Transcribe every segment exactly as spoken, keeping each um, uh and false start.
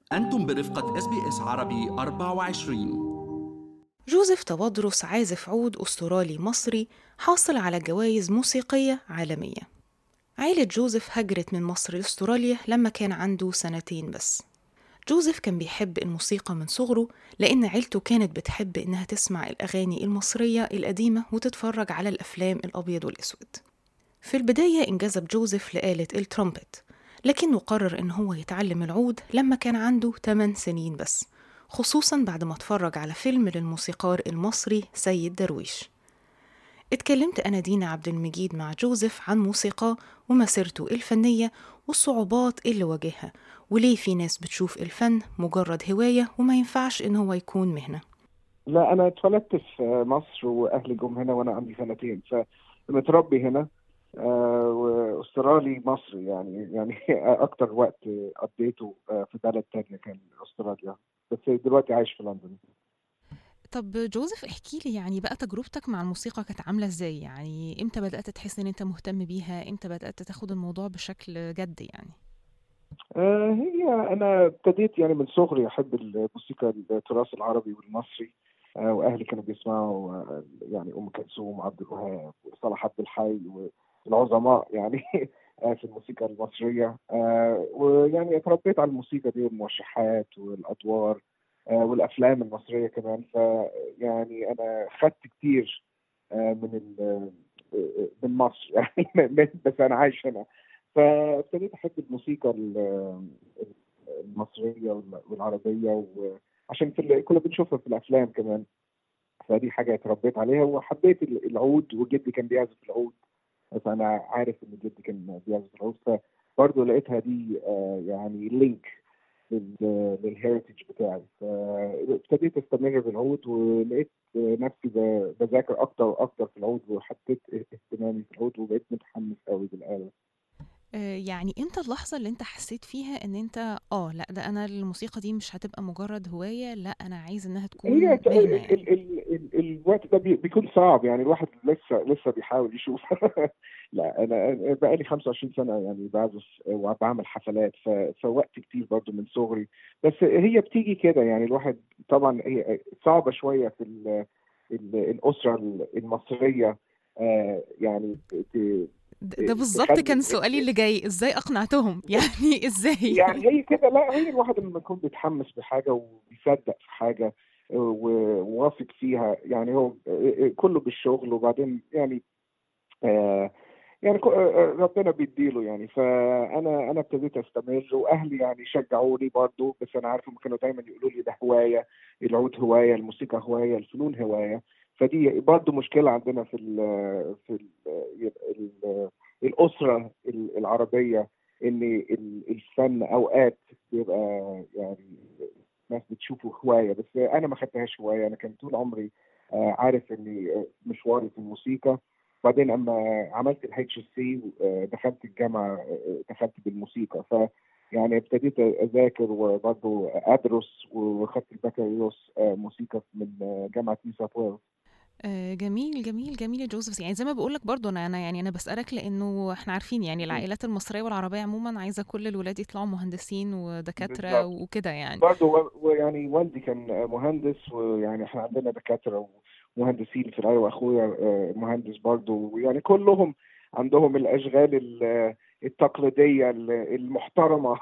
أنتم برفقة إس بي إس عربي أربعة وعشرين. جوزيف تبدرس عازف عود أسترالي مصري حاصل على جوائز موسيقية عالمية. عائلة جوزيف هجرت من مصر لأستراليا لما كان عنده سنتين بس. جوزيف كان بيحب الموسيقى من صغره لأن عيلته كانت بتحب إنها تسمع الأغاني المصرية القديمة وتتفرج على الأفلام الأبيض والأسود. في البداية انجذب جوزيف لآلة الترومبت، لكنه قرر إن هو يتعلم العود لما كان عنده ثماني سنين بس، خصوصا بعد ما اتفرج على فيلم للموسيقار المصري سيد درويش. اتكلمت أنا دينا عبد المجيد مع جوزيف عن موسيقاه ومسيرته الفنية والصعوبات اللي واجهها، وليه في ناس بتشوف الفن مجرد هواية وما ينفعش إن هو يكون مهنة. لا، انا اتولدت في مصر واهلي جم هنا وانا عندي سنتين، فمتربي هنا. آه، واسترالي مصري يعني يعني اكتر وقت قضيته آه، في بلد تانية كان استراليا، بس دلوقتي عايش في لندن. طب جوزيف احكي لي يعني بقى تجربتك مع الموسيقى كانت عاملة ازاي؟ يعني امتى بدأت تحس ان انت مهتم بيها؟ امتى بدأت تاخد الموضوع بشكل جد يعني؟ آه، هي انا ابتديت يعني من صغري احب الموسيقى، التراث العربي والمصري. آه، واهلي كانوا بيسمعوا آه، يعني ام كلثوم وعبد الوهاب وصلاح عبد الحي والعظماء يعني آه، في الموسيقى المصريه. آه، ويعني اتربيت على الموسيقى دي والموشحات والادوار آه، والافلام المصريه كمان. فيعني انا خدت كتير آه، من ال- آه، من مصر يعني من- بس انا عايش هنا. فابتديت احب الموسيقى ال- المصريه والعربيه، وعشان في ال- كنا بنشوفها في الافلام كمان. فدي حاجه اتربيت عليها، وحبيت ال- العود، وجدي كان بيعزف العود، فانا عارف ان جدي كان بيعزف العود. فبرضه لقيتها دي آه، يعني لينك للهيريتج بتاعي. فابتديت استمر بالعود، ولقيت نفسي ب- بذاكر اكتر واكتر في العود، وحطيت اهتمامي في العود، وبقيت متحمس قوي بالاله. آه، يعني امتى اللحظة اللي انت حسيت فيها ان انت اه لا ده انا الموسيقى دي مش هتبقى مجرد هواية، لا انا عايز انها هي تكون ت- مهنة ال يعني؟ ال ال ال الوقت ده بي- بيكون صعب، يعني الواحد لسه لسه بيحاول يشوف لا، انا بقالي خمسة وعشرين سنه يعني بعزف وبعمل حفلات، ف- فوقت كتير برضو من صغري. بس هي بتيجي كده، يعني الواحد طبعا هي صعبه شويه في ال ال الاسره المصريه. آه، يعني ت- ده ده ت- بالظبط تخلي كان سؤالي اللي جاي، ازاي اقنعتهم؟ يعني ازاي؟ يعني هي كده. لا، هي الواحد لما يكون بيتحمس بحاجة وبيصدق في حاجة و- وواثق فيها، يعني هو كله بالشغل، وبعدين يعني آه يعني كو- آه، ربنا بيديله يعني. فانا انا ابتديت استمر، واهلي يعني شجعوني برضه، بس انا عارف هم كانوا دايما يقولوا لي ده هوايه، العود هوايه، الموسيقى هوايه، الفنون هوايه. فدي برضه مشكله عندنا في ال في ال ال الاسره العربيه، ان ال- الفن اوقات بيبقى يعني ناس بتشوفه هوايه، بس انا ما خدتهاش هوايه. انا كان طول عمري آه، عارف اني مشواري في الموسيقى. بعدين اما عملت الاتش سي دخلت الجامعه، آه، دخلت بالموسيقى. ف يعني ابتديت اذاكر وبرضه ادرس، وخدت البكالوريوس آه، موسيقى من آه، جامعه نيو ساوث ويلز. آه، جميل جميل جميل يا جوزيف. يعني زي ما بقولك برضو انا انا يعني انا بسألك لانه احنا عارفين يعني العائلات المصرية والعربية عموما عايزة كل الولاد يطلعوا مهندسين ودكاترة بالظبط. وكده يعني. برضه و- ويعني والدي كان مهندس، ويعني احنا عندنا دكاترة ومهندسين في العيلة، واخويا آه، مهندس برضه، ويعني كلهم عندهم الاشغال ال- التقليدية ال- المحترمة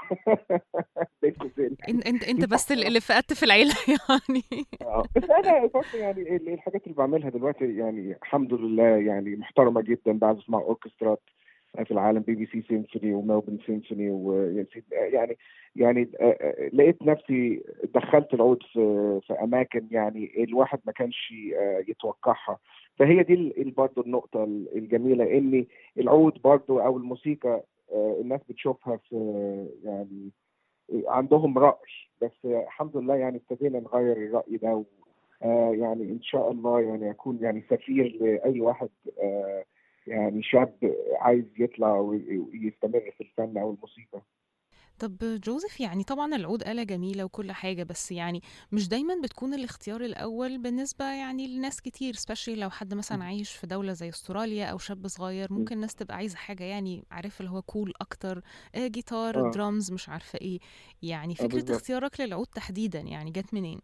بين قوسين إن- انت انت بس المحترمة. اللي فقدت في العيلة يعني. آه، بس انا برضه يعني ال- الحاجات اللي بعملها دلوقتي يعني الحمد لله يعني محترمة جدا. بعزف مع اوركسترات في العالم، بي بي سي سيمفوني وميلبورن سيمفوني، ويعني يعني آه، آه، لقيت نفسي دخلت العود في في اماكن يعني الواحد ما كانش آه، يتوقعها. فهي دي ال- ال- برضه النقطة الجميلة، ان العود برضه او الموسيقى آه، الناس بتشوفها في يعني عندهم رأي، بس الحمد لله يعني ابتدينا نغير الرأي ده. و آه يعني إن شاء الله يعني أكون يعني سفير لأي واحد آه يعني شاب عايز يطلع ويستمر في الفن أو الموسيقى. طب جوزيف، يعني طبعا العود آلة جميلة وكل حاجة، بس يعني مش دايما بتكون الاختيار الأول بالنسبة يعني لناس كتير، سبيشلي لو حد مثلا عايش في دولة زي استراليا أو شاب صغير. م. ممكن الناس تبقى عايزة حاجة يعني عارف اللي هو كول أكتر، آه جيتار اه درامز مش عارفة ايه. يعني اه فكرة بالظبط. اختيارك للعود تحديدا يعني جت منين؟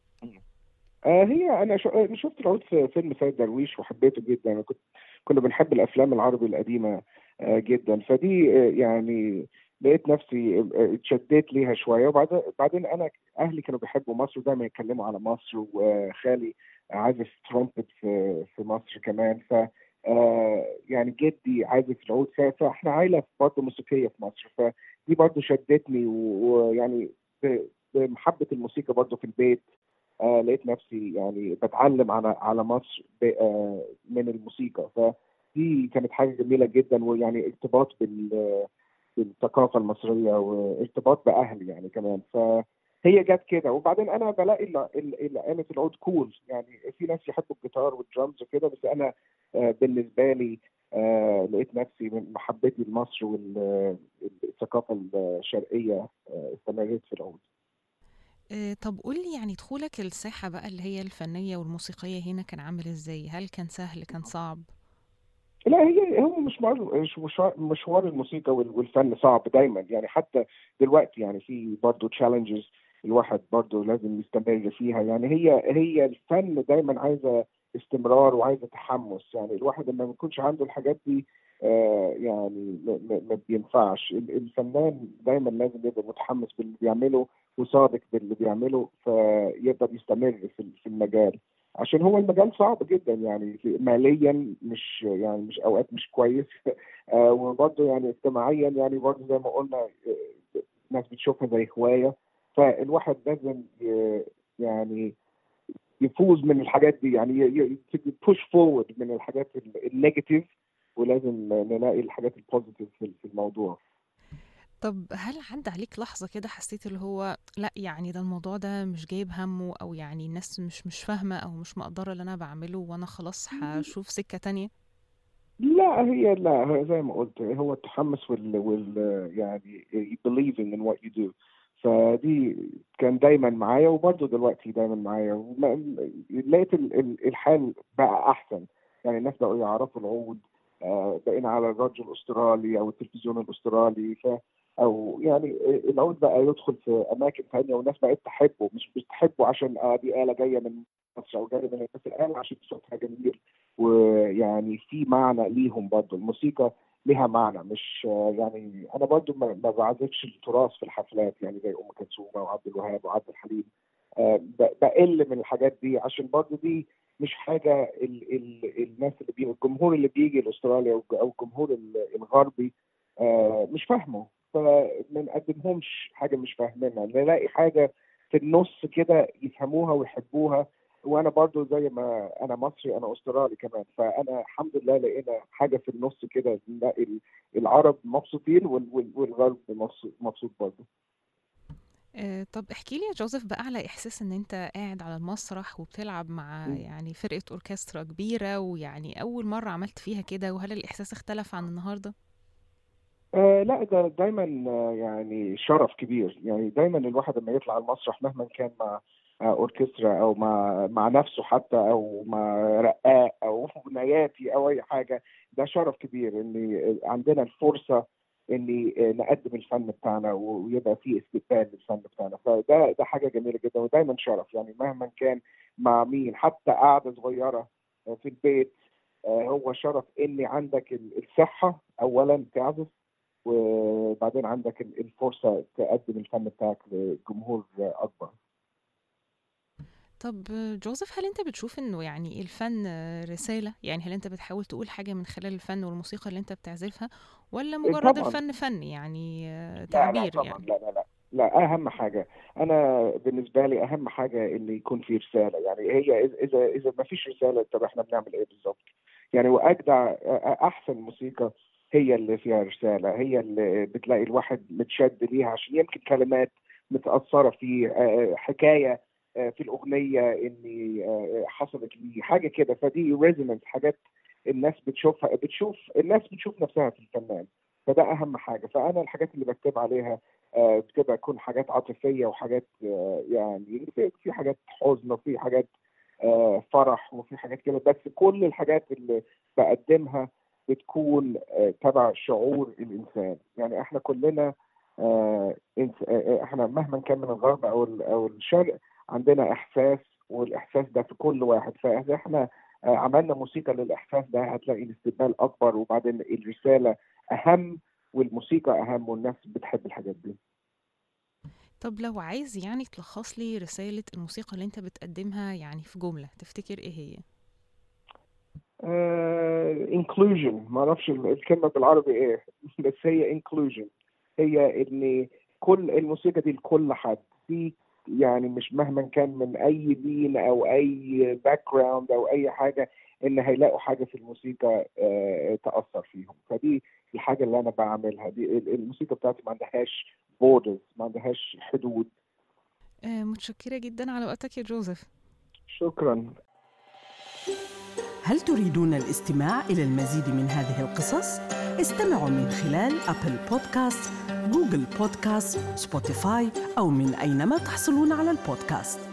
آه هي انا شو- أنا شفت العود في فيلم سيد درويش وحبيته جدا. انا كنت كنا بنحب الافلام العربي القديمه آه جدا. فدي آه يعني لقيت نفسي آه، اتشديت ليها شويه. وبعدين بعدين انا اهلي كانوا بيحبوا مصر ودايما يتكلموا على مصر، وخالي عازف ترومبت في في مصر كمان. ف آه يعني جدي عازف العود. ف- فاحنا عائله برضه موسيقيه في مصر. فدي برضه شدتني، و- ويعني ب- بمحبه الموسيقى برضه في البيت. آه لقيت نفسي يعني بتعلم على على مصر ب- آه من الموسيقى. فدي كانت حاجة جميلة جدا، ويعني ارتباط بال- بالثقافة المصرية وارتباط بأهلي يعني كمان. فهي جت كده. وبعدين أنا بلاقي ال- ال- ال- آلة العود كول. يعني في ناس يحبوا الجيتار والدرامز وكده، بس أنا آه بالنسبة لي آه لقيت نفسي من محبتي لمصر والثقافة الشرقية آه استمريت في العود. آه طب قولي، يعني دخولك الساحة بقى اللي هي الفنية والموسيقية هنا كان عامل ازاي؟ هل كان سهل كان صعب؟ لا، هي هو مش مشوار مش مشوار مشوار الموسيقى وال- والفن صعب دايما يعني. حتى دلوقتي يعني في برضه تشالنجز الواحد برضه لازم يستمر فيها. يعني هي هي الفن دايما عايزه استمرار وعايزه تحمس. يعني الواحد لما ما يكونش عنده الحاجات دي آه يعني ما ما- ما بينفعش. ال- الفنان دايما لازم يبقى متحمس باللي بيعمله وصادق باللي بيعمله، فيقدر يستمر في في المجال. عشان هو المجال صعب جدا يعني، في- ماليا مش يعني مش اوقات مش كويس آه وبرضه يعني اجتماعيا يعني برضه زي ما قلنا آه، ناس بتشوفها زي هوايه. فالواحد لازم ي- يعني يفوز من الحاجات دي. يعني بوش فورورد من الحاجات النيجاتيف، ولازم نلاقي الحاجات البوزيتيف في في الموضوع. طب هل عدى عليك لحظة كده حسيت اللي هو لا يعني ده الموضوع ده مش جايب همه، او يعني الناس مش مش فاهمة او مش مقدرة اللي انا بعمله وانا خلاص هشوف سكة تانية؟ لا هي لا هي زي ما قلت، هو التحمس وال, وال يعني believing in what you do. فدي كان دايما معايا، وبرضه دلوقتي دايما معايا. وما- لقيت ال- ال- الحال بقى احسن. يعني الناس بقوا يعرفوا العود. آه، بقينا على الراديو الاسترالي او التلفزيون الاسترالي. ف او يعني العود بقى يدخل في اماكن ثانيه، والناس بقت تحبه. مش بتحبه عشان اه دي آلة جايه من مصر او جايه من، بس الآلة عشان صوتها جميل. ويعني في معنى ليهم برضه. الموسيقى لها معنى. مش يعني انا برضه ما ما بعزفش التراث في الحفلات يعني زي ام كلثوم وعبد الوهاب وعبد الحليم. آه، ب- بقل من الحاجات دي عشان برضه دي مش حاجه ال ال الناس اللي بيجي، الجمهور اللي بيجي لاستراليا او أو الجمهور ال- الغربي آه، مش فاهمه. فما نقدمهمش حاجه مش فاهمينها، نلاقي حاجه في النص كده يفهموها ويحبوها. وانا برضو زي ما انا مصري انا استرالي كمان. فانا الحمد لله لقينا حاجه في النص كده، نلاقي ال- العرب مبسوطين وال- وال- والغرب مبسوط مبسوط برضو. آه طب احكي لي يا جوزيف بقى على احساس ان انت قاعد على المسرح وبتلعب مع يعني فرقة اوركسترا كبيرة، ويعني اول مرة عملت فيها كده، وهل الاحساس اختلف عن النهاردة؟ آه لا، ده دايما آه يعني شرف كبير. يعني دايما الواحد لما يطلع على المسرح مهما كان مع آه اوركسترا او مع مع نفسه حتى او مع رقاق او نياتي او اي حاجه، ده شرف كبير ان عندنا الفرصه ان نقدم الفن بتاعنا ويبقى فيه استقبال للفن بتاعنا. فده ده حاجه جميله جدا ودايما شرف. يعني مهما كان مع مين، حتى قعده صغيره آه، في البيت، آه، هو شرف ان عندك الصحه اولا تعزف، وبعدين عندك الفرصة تقدم الفن بتاعك لجمهور أكبر. طب جوزيف، هل انت بتشوف انه يعني الفن رسالة؟ يعني هل انت بتحاول تقول حاجة من خلال الفن والموسيقى اللي انت بتعزفها، ولا مجرد طبعا. الفن فن يعني آه، لا لا تعبير طبعا، يعني؟ لا لا لا لا أهم حاجة. أنا بالنسبة لي أهم حاجة إن يكون في رسالة. يعني هي إذا إذا إذا ما فيش رسالة، طب إحنا بنعمل إيه بالظبط؟ يعني وأجدع أحسن موسيقى هي اللي فيها رسالة، هي اللي بتلاقي الواحد متشد ليها عشان يمكن كلمات متأثرة فيه، آه، حكاية آه، في الأغنية إن آه، حصلت لي حاجة كده. فدي ريزونانس، حاجات الناس بتشوفها، بتشوف الناس بتشوف نفسها في الفنان. فده أهم حاجة. فأنا الحاجات اللي بكتب عليها بتبقى تكون حاجات عاطفية وحاجات يعني في حاجات حزن وفي حاجات فرح وفي حاجات كده، بس كل الحاجات اللي بقدمها بتكون تبع شعور الإنسان. يعني احنا كلنا احنا مهما كان من الغرب او او الشرق عندنا احساس، والاحساس ده في كل واحد. فاذا احنا عملنا موسيقى للاحساس ده هتلاقي الاستقبال اكبر، وبعدين الرسالة اهم والموسيقى اهم، والناس بتحب الحاجات دي. طب لو عايز يعني تلخص لي رسالة الموسيقى اللي انت بتقدمها يعني في جملة، تفتكر ايه هي؟ uh, inclusion. ما اعرفش الكلمة بالعربي ايه، بس هي inclusion. هي ان كل الموسيقى دي لكل حد، في يعني مش مهما كان من اي دين او اي باك جراوند او اي حاجة، ان هيلاقوا حاجة في الموسيقى uh, تأثر فيهم. فدي الحاجة اللي انا بعملها. دي الموسيقى بتاعتي ما عندهاش borders، ما عندهاش حدود. آه متشكرة جدا على وقتك يا جوزيف. شكرا. هل تريدون الاستماع إلى المزيد من هذه القصص؟ استمعوا من خلال أبل بودكاست، جوجل بودكاست، سبوتيفاي أو من أينما تحصلون على البودكاست.